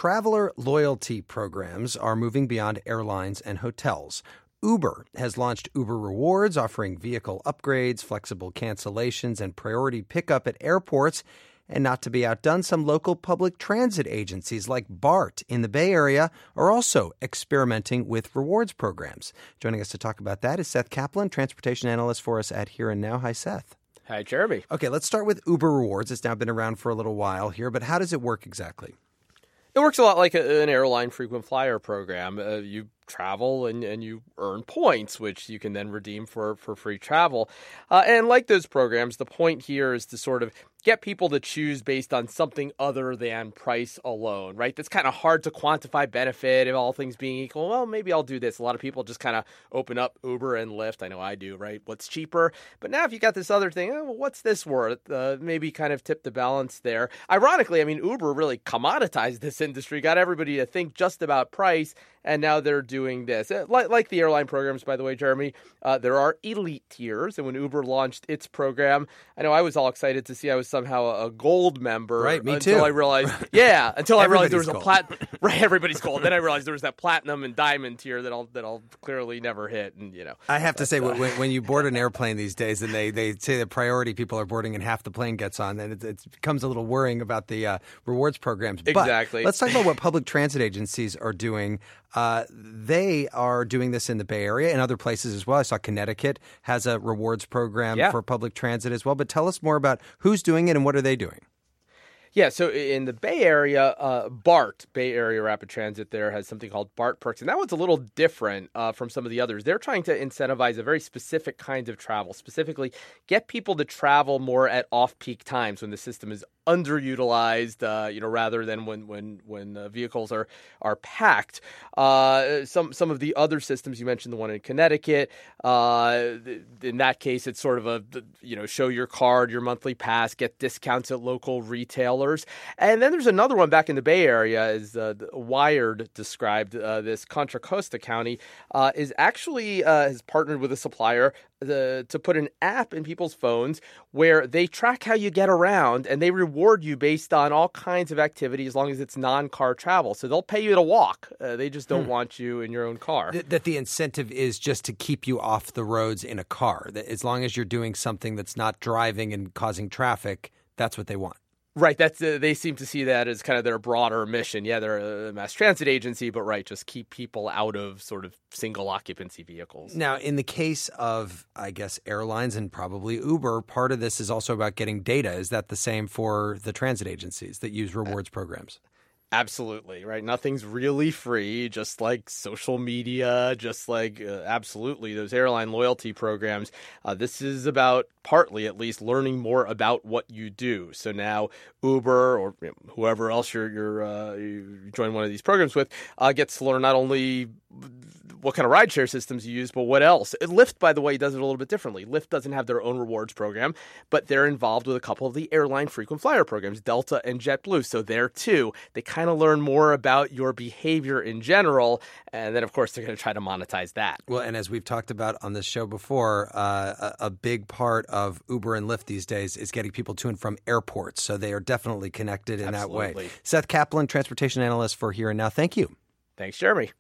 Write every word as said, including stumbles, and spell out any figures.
traveler loyalty programs are moving beyond airlines and hotels. Uber has launched Uber Rewards, offering vehicle upgrades, flexible cancellations, and priority pickup at airports. And not to be outdone, some local public transit agencies like BART in the Bay Area are also experimenting with rewards programs. Joining us to talk about that is Seth Kaplan, transportation analyst for us at Here and Now. Hi, Seth. Hi, Jeremy. Okay, let's start with Uber Rewards. It's now been around for a little while here, but how does it work exactly? It works a lot like a, an airline frequent flyer program. Uh, you travel and, and you earn points, which you can then redeem for, for free travel. Uh, and like those programs, the point here is to sort of get people to choose based on something other than price alone, right? That's kind of hard to quantify benefit if all things being equal. Well, maybe I'll do this. A lot of people just kind of open up Uber and Lyft. I know I do, right? What's cheaper? But now if you got this other thing, oh, well, what's this worth? Uh, maybe kind of tip the balance there. Ironically, I mean, Uber really commoditized this industry, got everybody to think just about price, and now they're doing this. Like, like the airline programs, by the way, Jeremy, uh, there are elite tiers. And when Uber launched its program, I know I was all excited to see I was somehow a gold member. Right, me until too. I realized, yeah, until I realized there was Everybody's a plat. Right, everybody's gold. Then I realized there was that platinum and diamond tier that I'll that I'll clearly never hit. And you know, I have to say, uh, when, when you board an airplane these days, and they, they say the priority people are boarding and half the plane gets on, then it, it becomes a little worrying about the uh, rewards programs. Exactly. But let's talk about what public transit agencies are doing. Uh, they are doing this in the Bay Area and other places as well. I saw Connecticut has a rewards program yeah. for public transit as well. But tell us more about who's doing it and what are they doing? Yeah, so in the Bay Area, uh, BART, Bay Area Rapid Transit there, has something called BART Perks. And that one's a little different uh, from some of the others. They're trying to incentivize a very specific kind of travel, specifically get people to travel more at off-peak times when the system is underutilized, uh, you know, rather than when when when uh, vehicles are are packed. Uh, some some of the other systems you mentioned, the one in Connecticut, uh, in that case, it's sort of a you know show your card, your monthly pass, get discounts at local retailers, and then there's another one back in the Bay Area, as uh, Wired described. Uh, this Contra Costa County uh, is actually uh, has partnered with a supplier the, to put an app in people's phones where they track how you get around and they reward you based on all kinds of activity as long as it's non-car travel. So they'll pay you to walk. Uh, they just don't hmm. want you in your own car. Th- that the incentive is just to keep you off the roads in a car. That as long as you're doing something that's not driving and causing traffic, that's what they want. Right. That's uh, they seem to see that as kind of their broader mission. Yeah, they're a mass transit agency, but right, just keep people out of sort of single occupancy vehicles. Now, in the case of, I guess, airlines and probably Uber, part of this is also about getting data. Is that the same for the transit agencies that use rewards programs? Absolutely, right? Nothing's really free, just like social media, just like uh, absolutely those airline loyalty programs. Uh, this is about, partly at least, learning more about what you do. So now Uber or you know, whoever else you're, you're uh, you join one of these programs with uh, gets to learn not only what kind of rideshare systems you use, but what else. Lyft, by the way, does it a little bit differently. Lyft doesn't have their own rewards program, but they're involved with a couple of the airline frequent flyer programs, Delta and JetBlue. So there, too, they kind of learn more about your behavior in general. And then, of course, they're going to try to monetize that. Well, and as we've talked about on this show before, uh, a, a big part of Uber and Lyft these days is getting people to and from airports. So they are definitely connected in Absolutely. that way. Seth Kaplan, transportation analyst for Here and Now. Thank you. Thanks, Jeremy.